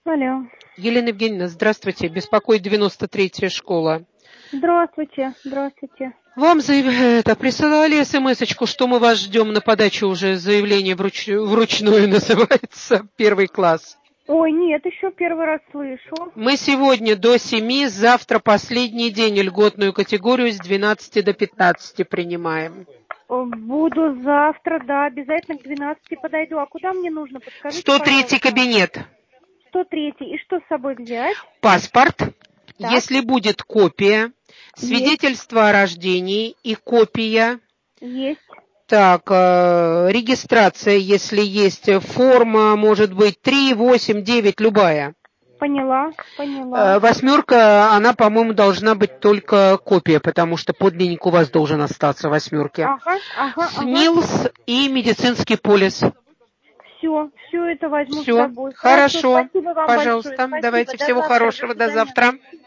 Алло. Елена Евгеньевна, здравствуйте. Беспокоит 93-я школа. Здравствуйте, здравствуйте. Вам присылали смс-очку, что мы вас ждем на подачу уже заявления вручную называется, первый класс. Ой, нет, еще первый раз слышу. Мы сегодня до 7, завтра последний день льготную категорию с 12 до 15 принимаем. Буду завтра, да, обязательно к 12 подойду. А куда мне нужно? Подскажите, 103-й кабинет. 103-й. И что с собой взять? Паспорт, Так. если будет копия, свидетельство о рождении и копия. Есть. Так, регистрация, если есть, форма, может быть, 3, 8, 9, любая. Поняла. 8, она, по-моему, должна быть только копия, потому что подлинник у вас должен остаться 8. Ага. СНИЛС и медицинский полис. Все это возьму с Все, собой. хорошо. Спасибо вам Пожалуйста, большое. Спасибо. давайте, До всего завтра. хорошего, до завтра.